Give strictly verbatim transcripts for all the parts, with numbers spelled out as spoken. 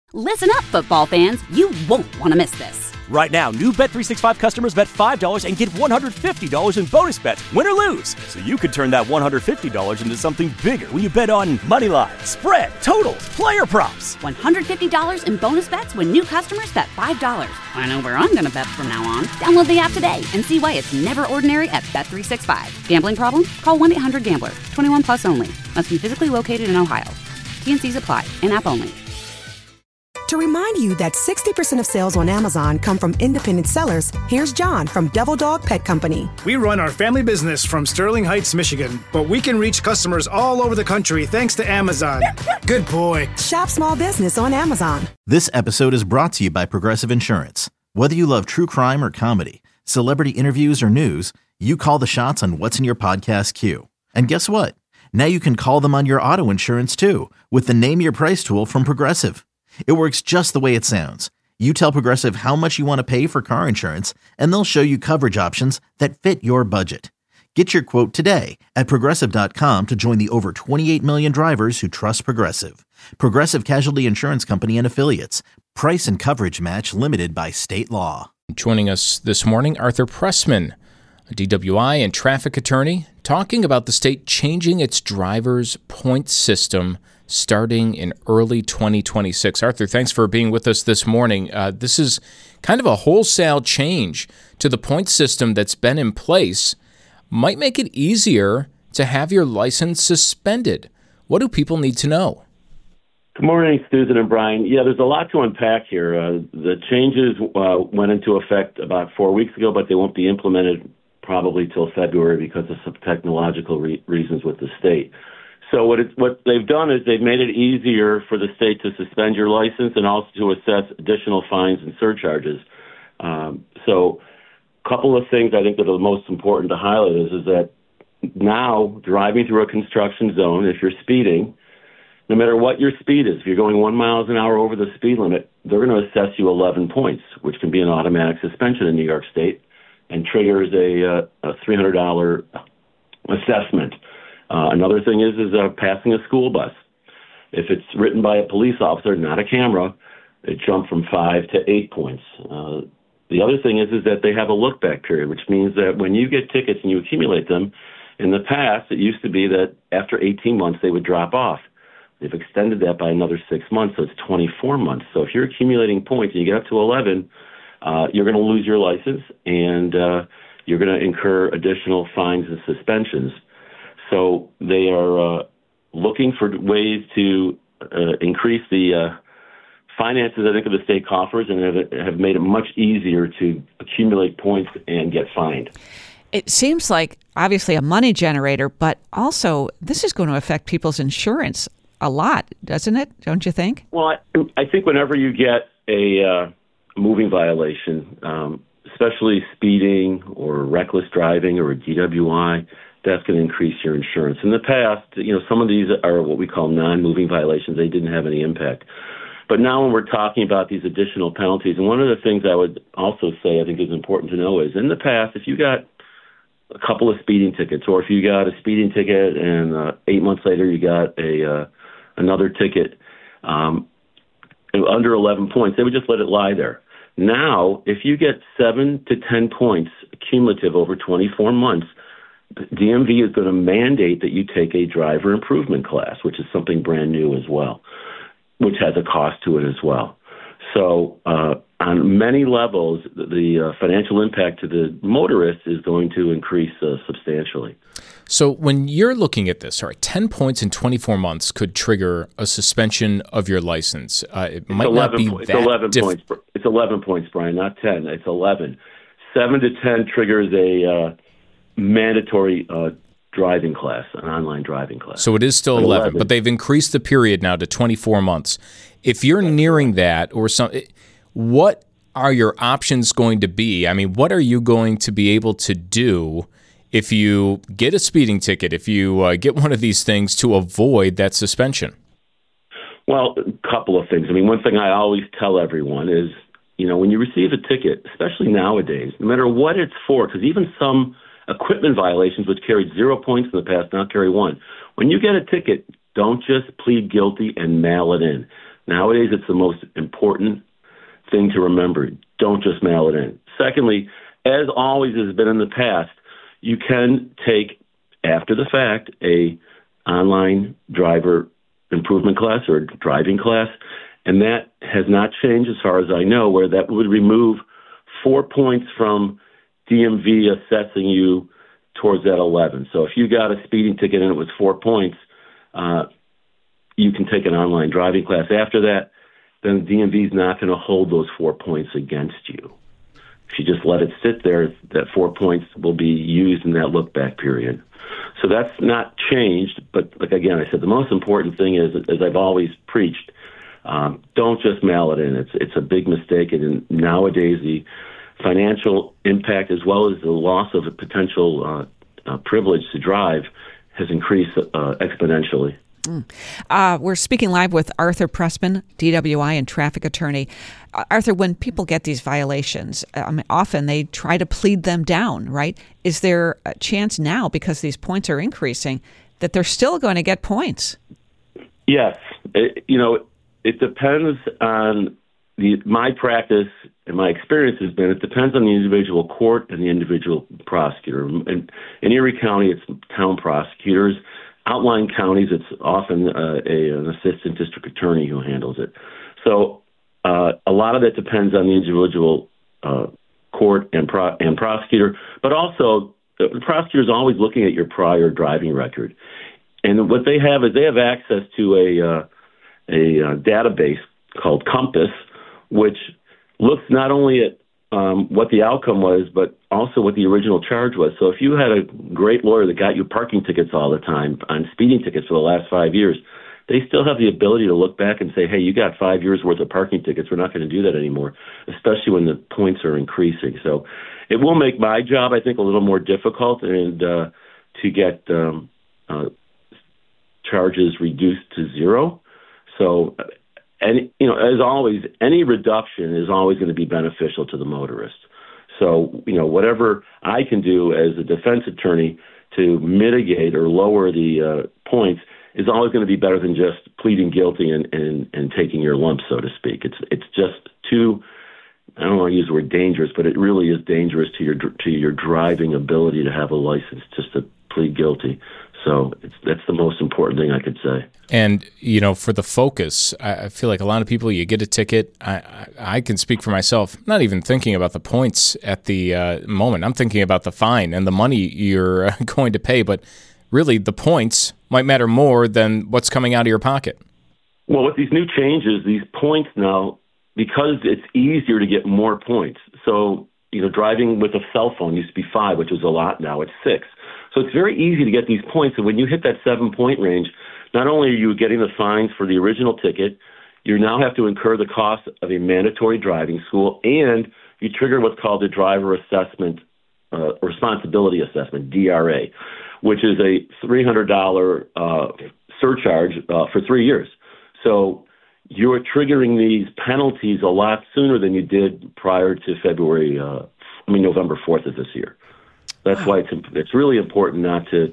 Listen up, football fans. You won't want to miss this. Right now, new Bet three sixty-five customers bet five dollars and get one hundred fifty dollars in bonus bets, win or lose. So you could turn that one hundred fifty dollars into something bigger when you bet on money line, spread, totals, player props. one hundred fifty dollars in bonus bets when new customers bet five dollars. I know where I'm going to bet from now on. Download the app today and see why it's never ordinary at Bet three sixty-five. Gambling problem? Call one eight hundred gambler. twenty-one plus only. Must be physically located in Ohio. T N Cs apply. In-app only. To remind you that sixty percent of sales on Amazon come from independent sellers, here's John from Devil Dog Pet Company. We run our family business from Sterling Heights, Michigan, but we can reach customers all over the country thanks to Amazon. Good boy. Shop small business on Amazon. This episode is brought to you by Progressive Insurance. Whether you love true crime or comedy, celebrity interviews or news, you call the shots on what's in your podcast queue. And guess what? Now you can call them on your auto insurance too with the Name Your Price tool from Progressive. It works just the way it sounds. You tell Progressive how much you want to pay for car insurance, and they'll show you coverage options that fit your budget. Get your quote today at Progressive dot com to join the over twenty-eight million drivers who trust Progressive. Progressive Casualty Insurance Company and Affiliates. Price and coverage match limited by state law. Joining us this morning, Arthur Pressman, a D W I and traffic attorney, talking about the state changing its driver's point system starting in early twenty twenty-six. Arthur, thanks for being with us this morning. Uh, this is kind of a wholesale change to the point system that's been in place. Might make it easier to have your license suspended. What do people need to know? Good morning, Susan and Brian. Yeah, there's a lot to unpack here. Uh, the changes uh, went into effect about four weeks ago, but they won't be implemented probably till February because of some technological re- reasons with the state. So what it, what they've done is they've made it easier for the state to suspend your license and also to assess additional fines and surcharges. Um, so a couple of things I think that are the most important to highlight is, is that now driving through a construction zone, if you're speeding, no matter what your speed is, if you're going one miles an hour over the speed limit, they're going to assess you eleven points, which can be an automatic suspension in New York State and triggers a, uh, a three hundred dollars assessment. Uh, another thing is is uh, passing a school bus. If it's written by a police officer, not a camera, it jumped from five to eight points. Uh, the other thing is is that they have a look-back period, which means that when you get tickets and you accumulate them, in the past it used to be that after eighteen months they would drop off. They've extended that by another six months, so it's twenty-four months. So if you're accumulating points and you get up to eleven, uh, you're going to lose your license and uh, you're going to incur additional fines and suspensions. So they are uh, looking for ways to uh, increase the uh, finances, I think, of the state coffers, and have, have made it much easier to accumulate points and get fined. It seems like, obviously, a money generator, but also this is going to affect people's insurance a lot, doesn't it? Don't you think? Well, I, I think whenever you get a uh, moving violation, um, especially speeding or reckless driving or a D W I, that's going to increase your insurance. In the past, you know, some of these are what we call non-moving violations. They didn't have any impact. But now when we're talking about these additional penalties, and one of the things I would also say I think is important to know is, in the past, if you got a couple of speeding tickets, or if you got a speeding ticket and uh, eight months later you got a uh, another ticket um, under eleven points, they would just let it lie there. Now, if you get seven to ten points cumulative over twenty-four months, D M V is going to mandate that you take a driver improvement class, which is something brand new as well, which has a cost to it as well. So uh, on many levels, the uh, financial impact to the motorist is going to increase uh, substantially. So when you're looking at this, all right, ten points in twenty-four months could trigger a suspension of your license. Uh, it it's might not be po- that it's eleven diff- points. It's eleven points, Brian, not ten. It's eleven. Seven to ten triggers a uh, mandatory uh, driving class, an online driving class. So it is still eleven, eleven, but they've increased the period now to twenty-four months. If you're nearing that or some, what are your options going to be? I mean, what are you going to be able to do if you get a speeding ticket, if you uh, get one of these things to avoid that suspension? Well, a couple of things. I mean, one thing I always tell everyone is, you know, when you receive a ticket, especially nowadays, no matter what it's for, because even some equipment violations, which carried zero points in the past, now carry one. When you get a ticket, don't just plead guilty and mail it in. Nowadays, it's the most important thing to remember. Don't just mail it in. Secondly, as always has been in the past, you can take, after the fact, a online driver improvement class or driving class, and that has not changed as far as I know, where that would remove four points from D M V assessing you towards that eleven. So if you got a speeding ticket and it was four points, uh, you can take an online driving class. After that, then the D M V is not going to hold those four points against you. If you just let it sit there, that four points will be used in that look-back period. So that's not changed, but like again, I said, the most important thing is, as I've always preached, um, don't just mail it in. It's it's a big mistake, and nowadays the financial impact as well as the loss of a potential uh, uh, privilege to drive has increased uh, exponentially. Mm. Uh, we're speaking live with Arthur Pressman, D W I and traffic attorney. Uh, Arthur, when people get these violations, I mean, often they try to plead them down, right? Is there a chance now, because these points are increasing, that they're still going to get points? Yes. It, you know, it depends on the my practice and my experience has been it depends on the individual court and the individual prosecutor. In, in Erie County, it's town prosecutors. Outlying counties, it's often uh, a, an assistant district attorney who handles it. So uh, a lot of that depends on the individual uh, court and pro- and prosecutor, but also the prosecutor is always looking at your prior driving record. And what they have is they have access to a, uh, a uh, database called Compass, which looks not only at um, what the outcome was, but also what the original charge was. So if you had a great lawyer that got you parking tickets all the time on speeding tickets for the last five years, they still have the ability to look back and say, hey, you got five years worth of parking tickets. We're not going to do that anymore, especially when the points are increasing. So it will make my job, I think, a little more difficult and uh, to get um, uh, charges reduced to zero. So, and you know, as always, any reduction is always going to be beneficial to the motorist. So, you know, whatever I can do as a defense attorney to mitigate or lower the uh, points is always going to be better than just pleading guilty and, and, and taking your lump, so to speak. It's it's just too, I don't want to use the word dangerous, but it really is dangerous to your to your driving ability to have a license just to plead guilty. So it's, that's the most important thing I could say. And, you know, for the focus, I, I feel like a lot of people, you get a ticket. I, I, I can speak for myself, not even thinking about the points at the uh, moment. I'm thinking about the fine and the money you're going to pay. But really, the points might matter more than what's coming out of your pocket. Well, with these new changes, these points now, because it's easier to get more points. So, you know, driving with a cell phone used to be five, which was a lot. Now it's six. So it's very easy to get these points. And when you hit that seven-point range, not only are you getting the fines for the original ticket, you now have to incur the cost of a mandatory driving school, and you trigger what's called a driver assessment, uh, responsibility assessment, D R A, which is a three hundred dollars uh, surcharge uh, for three years. So you're triggering these penalties a lot sooner than you did prior to February, uh, I mean, November fourth of this year. That's why it's it's really important not to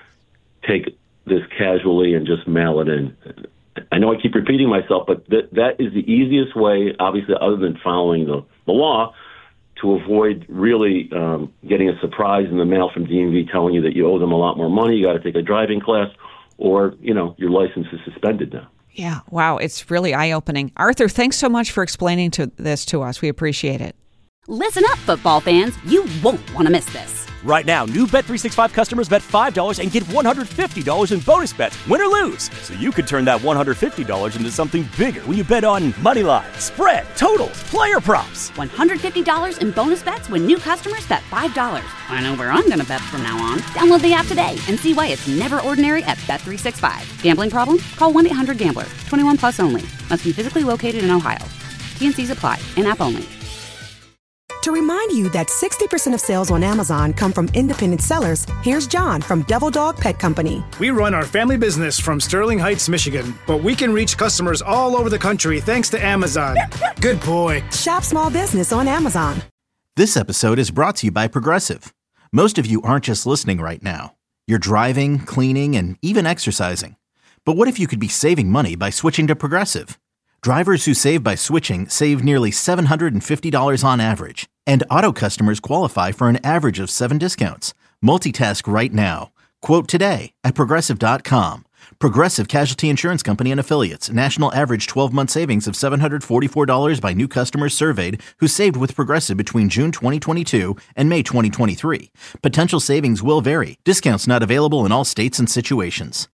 take this casually and just mail it in. I know I keep repeating myself, but th- that is the easiest way, obviously, other than following the, the law, to avoid really um, getting a surprise in the mail from D M V telling you that you owe them a lot more money, you got to take a driving class, or, you know, your license is suspended now. Yeah, wow, it's really eye-opening. Arthur, thanks so much for explaining to this to us. We appreciate it. Listen up, football fans. You won't want to miss this. Right now, new Bet three sixty-five customers bet five dollars and get one hundred fifty dollars in bonus bets, win or lose. So you could turn that one hundred fifty dollars into something bigger when you bet on money line, spread, totals, player props. one hundred fifty dollars in bonus bets when new customers bet five dollars. I know where I'm going to bet from now on. Download the app today and see why it's never ordinary at Bet three sixty-five. Gambling problem? Call one eight hundred gambler. twenty-one plus only. Must be physically located in Ohio. T and C's apply. In-app only. To remind you that sixty percent of sales on Amazon come from independent sellers, here's John from Devil Dog Pet Company. We run our family business from Sterling Heights, Michigan, but we can reach customers all over the country thanks to Amazon. Good boy. Shop small business on Amazon. This episode is brought to you by Progressive. Most of you aren't just listening right now. You're driving, cleaning, and even exercising. But what if you could be saving money by switching to Progressive? Drivers who save by switching save nearly seven hundred fifty dollars on average. And auto customers qualify for an average of seven discounts. Multitask right now. Quote today at Progressive dot com. Progressive Casualty Insurance Company and Affiliates. National average twelve-month savings of seven hundred forty-four dollars by new customers surveyed who saved with Progressive between June twenty twenty-two and May twenty twenty-three. Potential savings will vary. Discounts not available in all states and situations.